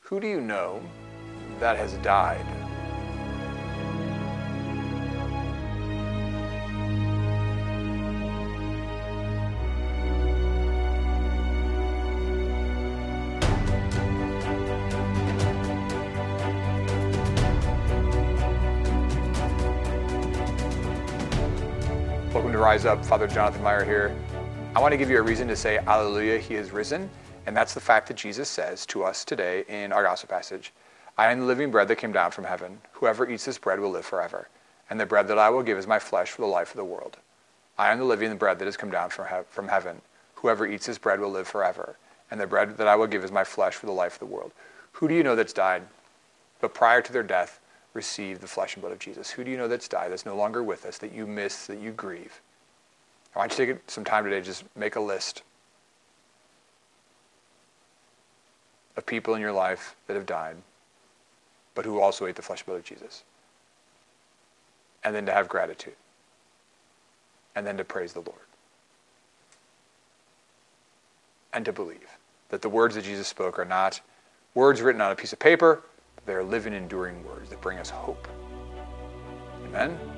Who do you know that has died? Welcome to Rise Up. Father Jonathan Meyer here. I want to give you a reason to say, Alleluia, he is risen. And that's the fact that Jesus says to us today in our gospel passage, I am the living bread that came down from heaven. Whoever eats this bread will live forever. And the bread that I will give is my flesh for the life of the world. I am the living bread that has come down from heaven. Whoever eats this bread will live forever. And the bread that I will give is my flesh for the life of the world. Who do you know that's died, but prior to their death, received the flesh and blood of Jesus? Who do you know that's died, that's no longer with us, that you miss, that you grieve? I want you to take some time today, just make a list of people in your life that have died, but who also ate the flesh and blood of Jesus. And then to have gratitude. And then to praise the Lord. And to believe that the words that Jesus spoke are not words written on a piece of paper, but they are living, enduring words that bring us hope. Amen?